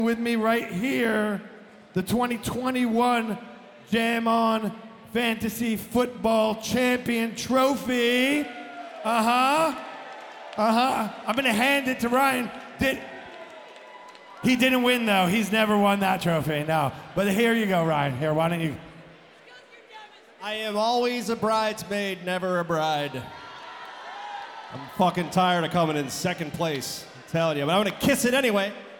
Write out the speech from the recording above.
With me right here, the 2021 Jam On Fantasy Football Champion Trophy. I'm gonna hand it to Ryan. He didn't win though. He's never won that trophy, no. But here you go, Ryan. Here, why don't you? I am always a bridesmaid, never a bride. I'm fucking tired of coming in second place, I'm telling you, but I'm gonna kiss it anyway.